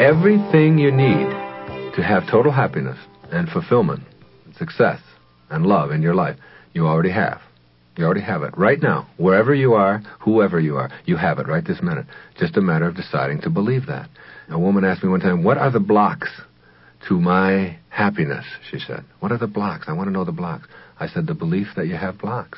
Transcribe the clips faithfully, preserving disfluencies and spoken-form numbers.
everything you need to have total happiness and fulfillment, and success and love in your life, you already have. You already have it. Right now, wherever you are, whoever you are, you have it right this minute. Just a matter of deciding to believe that. A woman asked me one time, what are the blocks to my happiness, she said. What are the blocks? I want to know the blocks. I said, the belief that you have blocks.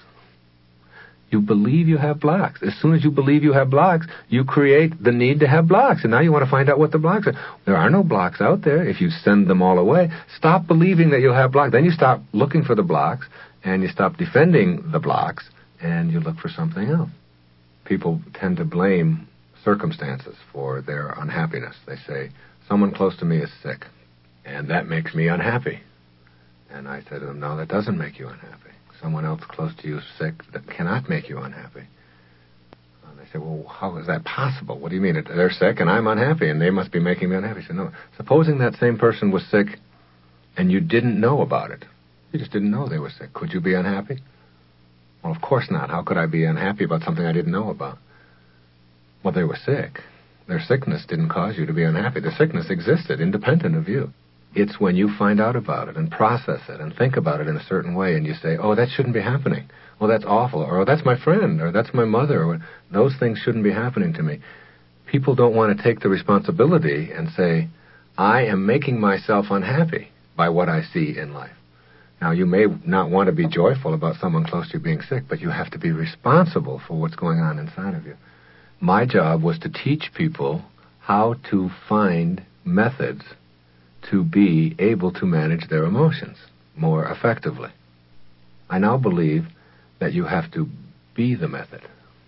You believe you have blocks. As soon as you believe you have blocks, you create the need to have blocks. And now you want to find out what the blocks are. There are no blocks out there if you send them all away. Stop believing that you'll have blocks. Then you stop looking for the blocks, and you stop defending the blocks, and you look for something else. People tend to blame circumstances for their unhappiness. They say, someone close to me is sick, and that makes me unhappy. And I said to them, no, that doesn't make you unhappy. Someone else close to you is sick that cannot make you unhappy. And they say, well, how is that possible? What do you mean? They're sick and I'm unhappy and they must be making me unhappy. I said, no. Supposing that same person was sick and you didn't know about it. You just didn't know they were sick. Could you be unhappy? Well, of course not. How could I be unhappy about something I didn't know about? Well, they were sick. Their sickness didn't cause you to be unhappy. The sickness existed independent of you. It's when you find out about it and process it and think about it in a certain way and you say, oh, that shouldn't be happening. Well, that's awful. Or, oh, that's my friend. Or, that's my mother. Or, those things shouldn't be happening to me. People don't want to take the responsibility and say, I am making myself unhappy by what I see in life. Now, you may not want to be joyful about someone close to you being sick, but you have to be responsible for what's going on inside of you. My job was to teach people how to find methods to be able to manage their emotions more effectively. I now believe that you have to be the method.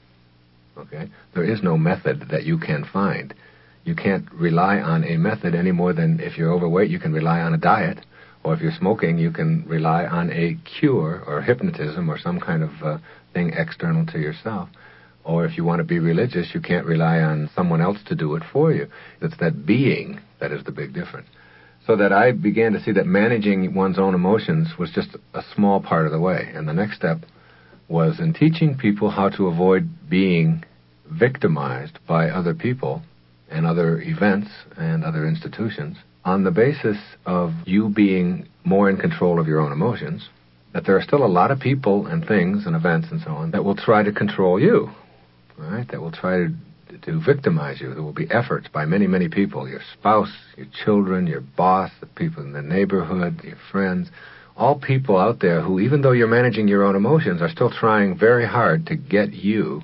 Okay? There is no method that you can find. You can't rely on a method any more than if you're overweight, you can rely on a diet. Or if you're smoking, you can rely on a cure or hypnotism or some kind of uh, thing external to yourself. Or if you want to be religious, you can't rely on someone else to do it for you. It's that being that is the big difference. So that I began to see that managing one's own emotions was just a small part of the way. And the next step was in teaching people how to avoid being victimized by other people and other events and other institutions on the basis of you being more in control of your own emotions, that there are still a lot of people and things and events and so on that will try to control you, right? That will try to to victimize you. There will be efforts by many, many people, your spouse, your children, your boss, the people in the neighborhood, your friends, all people out there who, even though you're managing your own emotions, are still trying very hard to get you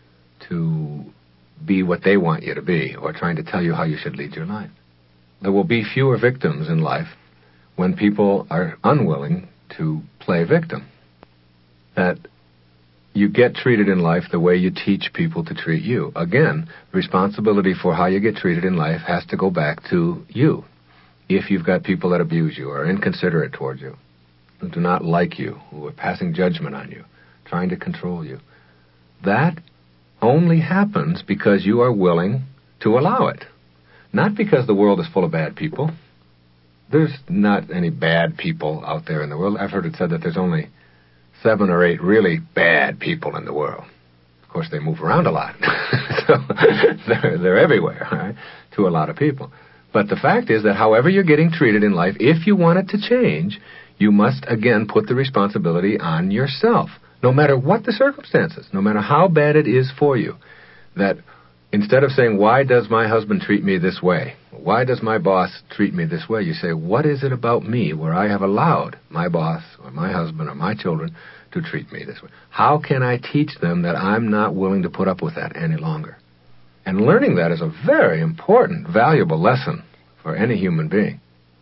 to be what they want you to be, or trying to tell you how you should lead your life. There will be fewer victims in life when people are unwilling to play victim. That you get treated in life the way you teach people to treat you. Again, responsibility for how you get treated in life has to go back to you. If you've got people that abuse you, or inconsiderate towards you, who do not like you, who are passing judgment on you, trying to control you, that only happens because you are willing to allow it. Not because the world is full of bad people. There's not any bad people out there in the world. I've heard it said that there's only seven or eight really bad people in the world. Of course, they move around a lot. So they're, they're everywhere, right, to a lot of people. But the fact is that however you're getting treated in life, if you want it to change, you must, again, put the responsibility on yourself, no matter what the circumstances, no matter how bad it is for you. That instead of saying, why does my husband treat me this way? Why does my boss treat me this way? You say, what is it about me where I have allowed my boss or my husband or my children to treat me this way? How can I teach them that I'm not willing to put up with that any longer? And learning that is a very important, valuable lesson for any human being.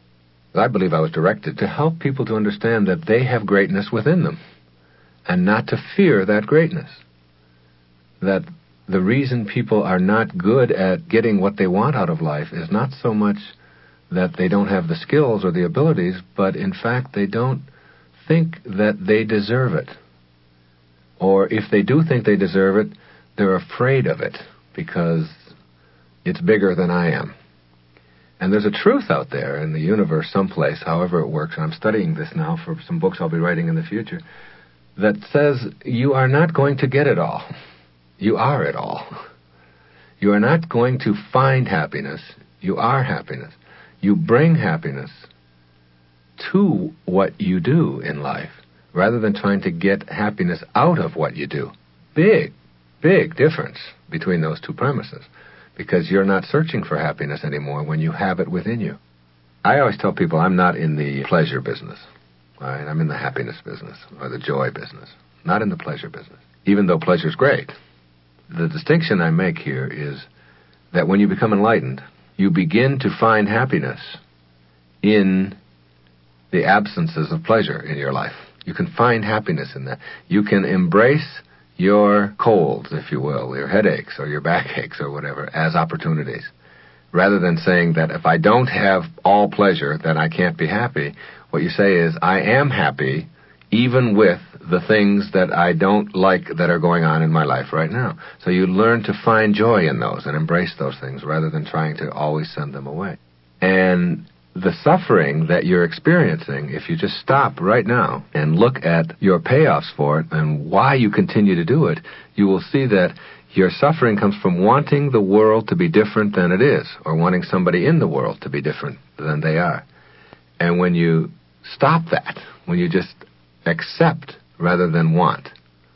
I believe I was directed to help people to understand that they have greatness within them and not to fear that greatness. That the reason people are not good at getting what they want out of life is not so much that they don't have the skills or the abilities, but in fact they don't think that they deserve it. Or if they do think they deserve it, they're afraid of it because it's bigger than I am. And there's a truth out there in the universe someplace, however it works, and I'm studying this now for some books I'll be writing in the future, that says you are not going to get it all. You are it all. You are not going to find happiness. You are happiness. You bring happiness to what you do in life, rather than trying to get happiness out of what you do. Big, big difference between those two premises, because you're not searching for happiness anymore when you have it within you. I always tell people I'm not in the pleasure business. All right? I'm in the happiness business, or the joy business, not in the pleasure business, even though pleasure's great. The distinction I make here is that when you become enlightened, you begin to find happiness in the absences of pleasure in your life. You can find happiness in that. You can embrace your colds, if you will, your headaches or your backaches or whatever, as opportunities, rather than saying that if I don't have all pleasure, then I can't be happy. What you say is, I am happy even with the things that I don't like that are going on in my life right now. So you learn to find joy in those and embrace those things rather than trying to always send them away. And the suffering that you're experiencing, if you just stop right now and look at your payoffs for it and why you continue to do it, you will see that your suffering comes from wanting the world to be different than it is, or wanting somebody in the world to be different than they are. And when you stop that, when you just accept rather than want,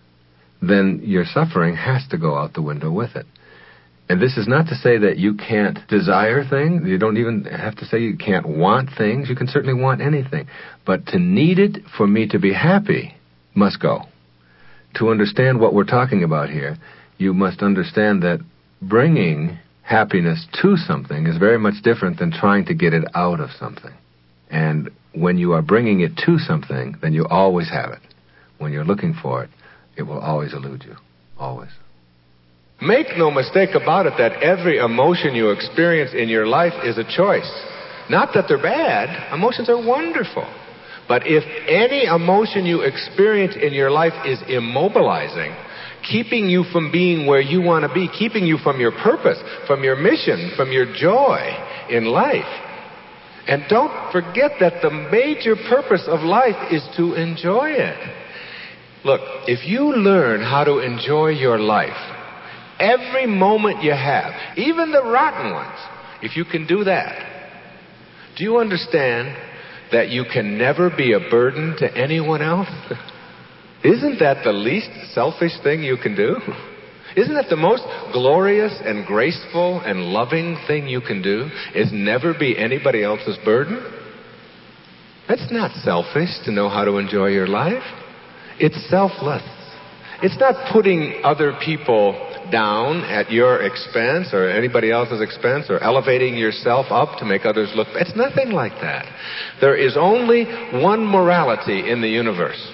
then your suffering has to go out the window with it. And this is not to say that you can't desire things. You don't even have to say you can't want things. You can certainly want anything. But to need it for me to be happy must go. To understand what we're talking about here, you must understand that bringing happiness to something is very much different than trying to get it out of something. And when you are bringing it to something, then you always have it. When you're looking for it, it will always elude you. Always. Make no mistake about it that every emotion you experience in your life is a choice. Not that they're bad. Emotions are wonderful. But if any emotion you experience in your life is immobilizing, keeping you from being where you want to be, keeping you from your purpose, from your mission, from your joy in life. And don't forget that the major purpose of life is to enjoy it. Look, if you learn how to enjoy your life, every moment you have, even the rotten ones, if you can do that, do you understand that you can never be a burden to anyone else? Isn't that the least selfish thing you can do? Isn't that the most glorious and graceful and loving thing you can do, is never be anybody else's burden? That's not selfish to know how to enjoy your life. It's selfless. It's not putting other people down at your expense or anybody else's expense or elevating yourself up to make others look. It's nothing like that. There is only one morality in the universe.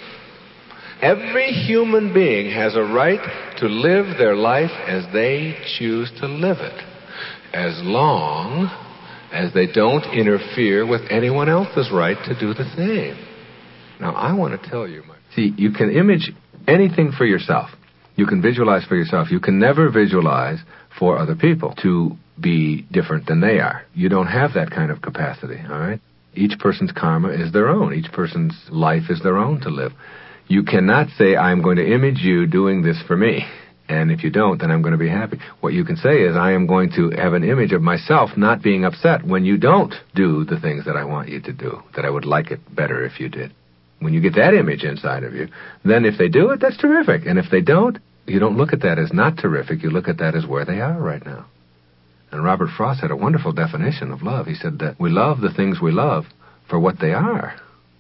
Every human being has a right to live their life as they choose to live it, as long as they don't interfere with anyone else's right to do the same. Now, I want to tell you, my... See, you can image anything for yourself. You can visualize for yourself. You can never visualize for other people to be different than they are. You don't have that kind of capacity, all right? Each person's karma is their own. Each person's life is their own to live. You cannot say, I'm going to image you doing this for me, and if you don't, then I'm going to be happy. What you can say is, I am going to have an image of myself not being upset when you don't do the things that I want you to do, that I would like it better if you did. When you get that image inside of you, then if they do it, that's terrific. And if they don't, you don't look at that as not terrific. You look at that as where they are right now. And Robert Frost had a wonderful definition of love. He said that we love the things we love for what they are.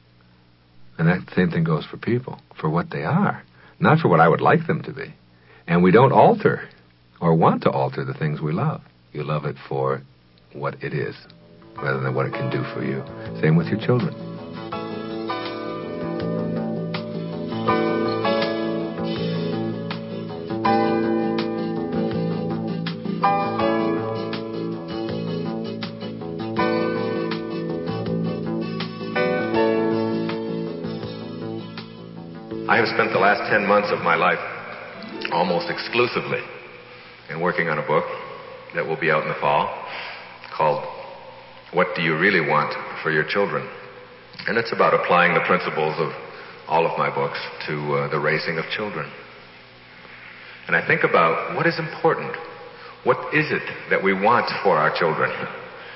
And that same thing goes for people, for what they are, not for what I would like them to be. And we don't alter or want to alter the things we love. You love it for what it is, rather than what it can do for you. Same with your children. I have spent the last ten months of my life almost exclusively in working on a book that will be out in the fall called What Do You Really Want for Your Children? And it's about applying the principles of all of my books to uh, the raising of children. And I think about what is important. What is it that we want for our children?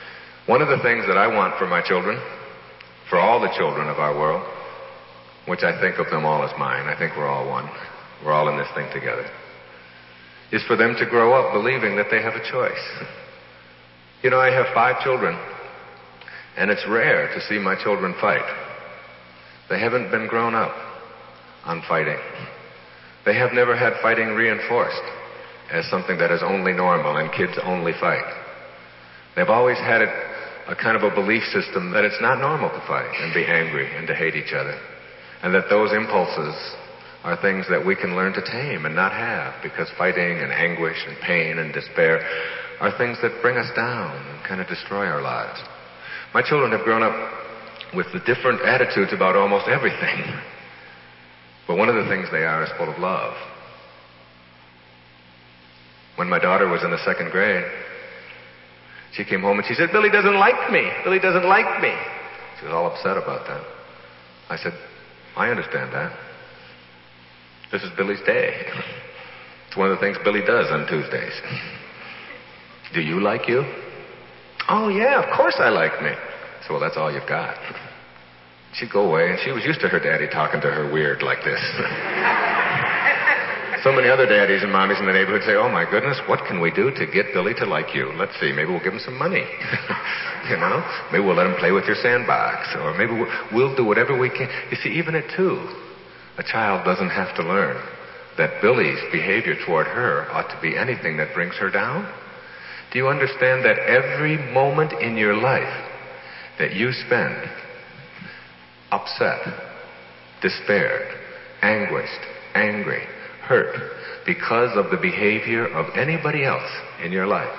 One of the things that I want for my children, for all the children of our world, which I think of them all as mine, I think we're all one, we're all in this thing together, is for them to grow up believing that they have a choice. You know, I have five children, and it's rare to see my children fight. They haven't been grown up on fighting. They have never had fighting reinforced as something that is only normal and kids only fight. They've always had it, a kind of a belief system that it's not normal to fight and be angry and to hate each other, and that those impulses are things that we can learn to tame and not have, because fighting and anguish and pain and despair are things that bring us down and kind of destroy our lives. My children have grown up with the different attitudes about almost everything. But one of the things they are is full of love. When my daughter was in the second grade, she came home and she said, "Billy doesn't like me. Billy doesn't like me." She was all upset about that. I said, "I understand that. This is Billy's day. It's one of the things Billy does on Tuesdays. Do you like you?" "Oh, yeah, of course I like me." So, well, that's all you've got. She'd go away, and she was used to her daddy talking to her weird like this. So many other daddies and mommies in the neighborhood say, "Oh, my goodness, what can we do to get Billy to like you? Let's see, maybe we'll give him some money. You know, maybe we'll let him play with your sandbox, or maybe we'll, we'll do whatever we can." You see, even at two, a child doesn't have to learn that Billy's behavior toward her ought to be anything that brings her down. Do you understand that every moment in your life that you spend upset, despaired, anguished, angry, hurt because of the behavior of anybody else in your life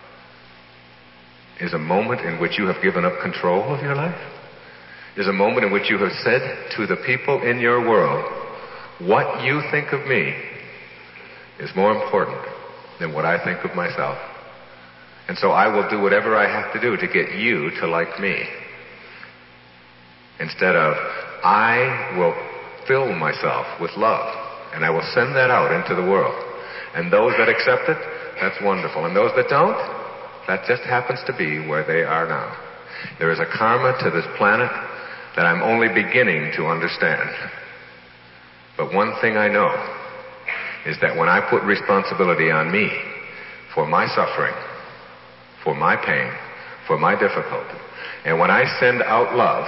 is a moment in which you have given up control of your life? Is a moment in which you have said to the people in your world, "What you think of me is more important than what I think of myself. And so I will do whatever I have to do to get you to like me." Instead of, I will fill myself with love, and I will send that out into the world. And those that accept it, that's wonderful. And those that don't, that just happens to be where they are now. There is a karma to this planet that I'm only beginning to understand. But one thing I know is that when I put responsibility on me for my suffering, for my pain, for my difficulty, and when I send out love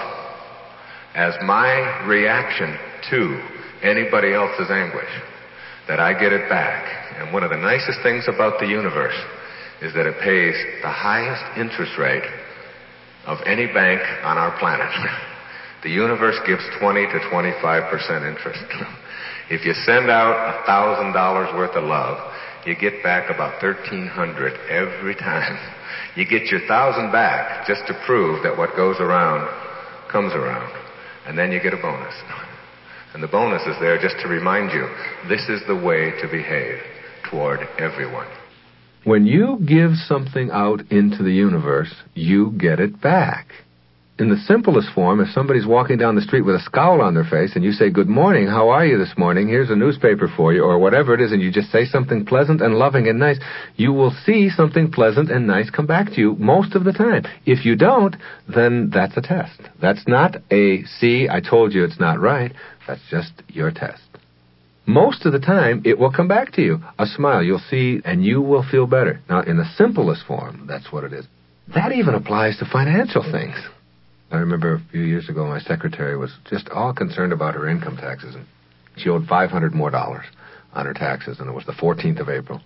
as my reaction to anybody else's anguish, that I get it back. And one of the nicest things about the universe is that it pays the highest interest rate of any bank on our planet. The universe gives twenty to twenty-five percent interest. If you send out one thousand dollars worth of love, you get back about thirteen hundred every time. You get your one thousand back just to prove that what goes around comes around. And then you get a bonus. And the bonus is there just to remind you, this is the way to behave toward everyone. When you give something out into the universe, you get it back. In the simplest form, if somebody's walking down the street with a scowl on their face and you say, "Good morning, how are you this morning? Here's a newspaper for you," or whatever it is, and you just say something pleasant and loving and nice, you will see something pleasant and nice come back to you most of the time. If you don't, then that's a test. That's not a, "See, I told you it's not right." That's just your test. Most of the time, it will come back to you. A smile, you'll see, and you will feel better. Now, in the simplest form, that's what it is. That even applies to financial things. I remember a few years ago, my secretary was just all concerned about her income taxes, and she owed five hundred more dollars on her taxes, and it was the fourteenth of April.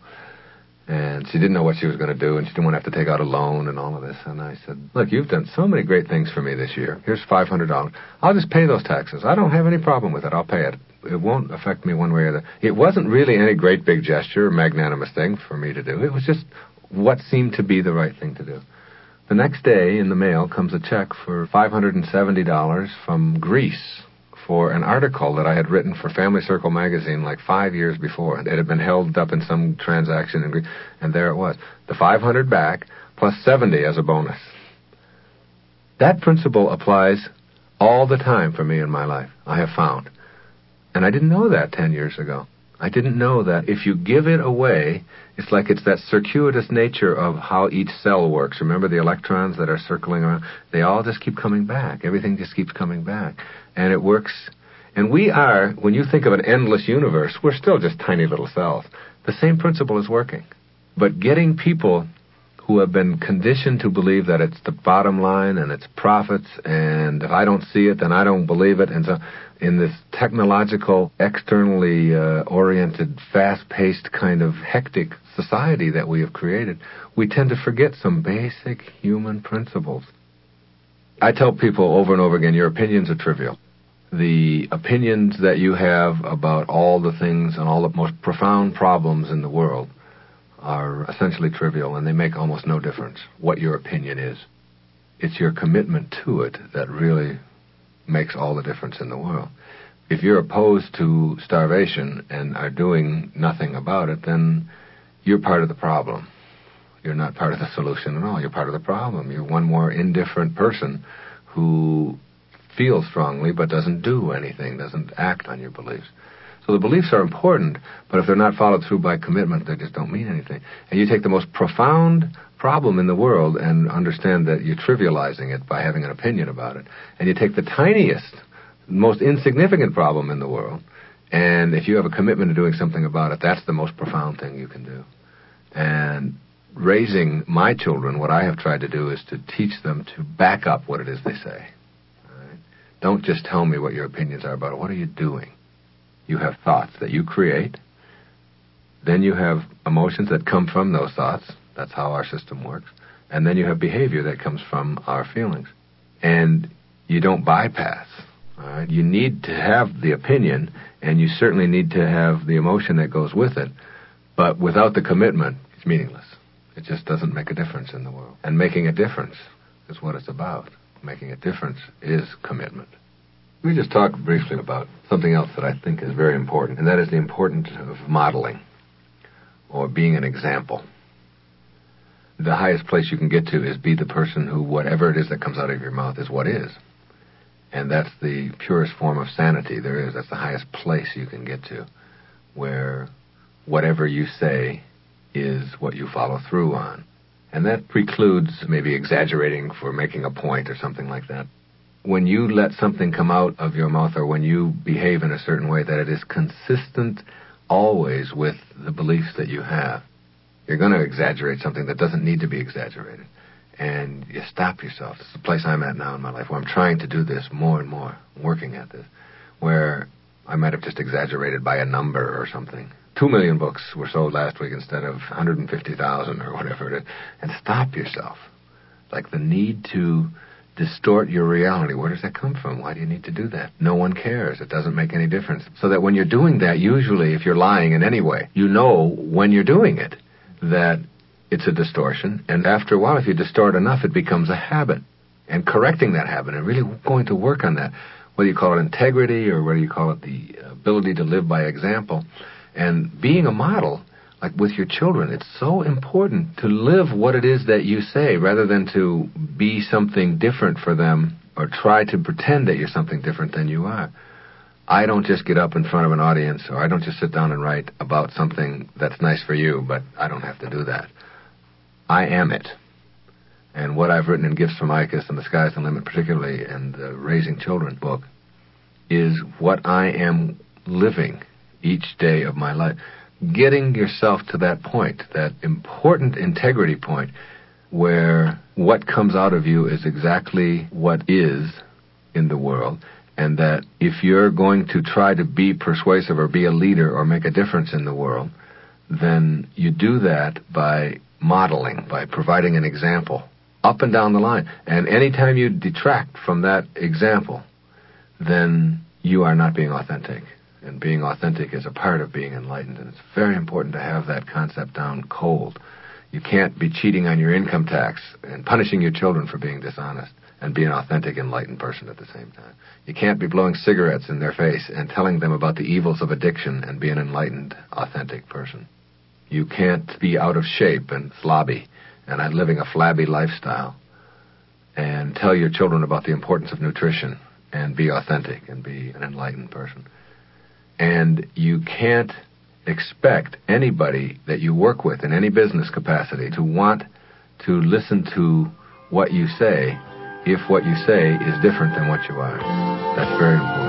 And she didn't know what she was going to do, and she didn't want to have to take out a loan and all of this. And I said, "Look, you've done so many great things for me this year. Here's five hundred dollars. I'll just pay those taxes. I don't have any problem with it. I'll pay it. It won't affect me one way or the other." It wasn't really any great big gesture or magnanimous thing for me to do. It was just what seemed to be the right thing to do. The next day, in the mail, comes a check for five hundred seventy dollars from Greece for an article that I had written for Family Circle magazine like five years before. It had been held up in some transaction in Greece, and there it was. The five hundred back, plus seventy as a bonus. That principle applies all the time for me in my life, I have found. And I didn't know that ten years ago. I didn't know that if you give it away, it's like it's that circuitous nature of how each cell works. Remember the electrons that are circling around? They all just keep coming back. Everything just keeps coming back. And it works. And we are, when you think of an endless universe, we're still just tiny little cells. The same principle is working. But getting people who have been conditioned to believe that it's the bottom line and it's profits, and if I don't see it, then I don't believe it. And so in this technological, externally uh, oriented, fast-paced kind of hectic society that we have created, we tend to forget some basic human principles. I tell people over and over again, your opinions are trivial. The opinions that you have about all the things and all the most profound problems in the world are essentially trivial, and they make almost no difference what your opinion is. It's your commitment to it that really makes all the difference in the world. If you're opposed to starvation and are doing nothing about it, then you're part of the problem. You're not part of the solution at all. You're part of the problem. You're one more indifferent person who feels strongly but doesn't do anything, doesn't act on your beliefs. So the beliefs are important, but if they're not followed through by commitment, they just don't mean anything. And you take the most profound problem in the world and understand that you're trivializing it by having an opinion about it. And you take the tiniest, most insignificant problem in the world, and if you have a commitment to doing something about it, that's the most profound thing you can do. And raising my children, what I have tried to do is to teach them to back up what it is they say. All right? Don't just tell me what your opinions are about it. What are you doing? You have thoughts that you create. Then you have emotions that come from those thoughts. That's how our system works. And then you have behavior that comes from our feelings. And you don't bypass. All right? You need to have the opinion, and you certainly need to have the emotion that goes with it. But without the commitment, it's meaningless. It just doesn't make a difference in the world. And making a difference is what it's about. Making a difference is commitment. Let me just talk briefly about something else that I think is very important, and that is the importance of modeling, or being an example. The highest place you can get to is be the person who whatever it is that comes out of your mouth is what is. And that's the purest form of sanity there is. That's the highest place you can get to, where whatever you say is what you follow through on. And that precludes maybe exaggerating for making a point or something like that. When you let something come out of your mouth, or when you behave in a certain way, that it is consistent always with the beliefs that you have. You're going to exaggerate something that doesn't need to be exaggerated. And you stop yourself. This is the place I'm at now in my life, where I'm trying to do this more and more, working at this, where I might have just exaggerated by a number or something. Two million books were sold last week instead of one hundred fifty thousand or whatever it is. And stop yourself. Like the need to distort your reality. Where does that come from? Why do you need to do that? No one cares. It doesn't make any difference. So that when you're doing that, usually if you're lying in any way, you know when you're doing it that it's a distortion. And after a while, if you distort enough, it becomes a habit. And correcting that habit and really going to work on that, whether you call it integrity or whether you call it the ability to live by example, and being a model, like with your children, it's so important to live what it is that you say rather than to be something different for them or try to pretend that you're something different than you are. I don't just get up in front of an audience, or I don't just sit down and write about something that's nice for you, but I don't have to do that. I am it. And what I've written in Gifts from Ickes and The Sky's the Limit, particularly in the Raising Children book, is what I am living each day of my life. Getting yourself to that point, that important integrity point, where what comes out of you is exactly what is in the world, and that if you're going to try to be persuasive or be a leader or make a difference in the world, then you do that by modeling, by providing an example up and down the line. And anytime you detract from that example, then you are not being authentic. And being authentic is a part of being enlightened, and it's very important to have that concept down cold. You can't be cheating on your income tax and punishing your children for being dishonest and be an authentic, enlightened person at the same time. You can't be blowing cigarettes in their face and telling them about the evils of addiction and be an enlightened, authentic person. You can't be out of shape and slobby and living a flabby lifestyle and tell your children about the importance of nutrition and be authentic and be an enlightened person. And you can't expect anybody that you work with in any business capacity to want to listen to what you say if what you say is different than what you are. That's very important.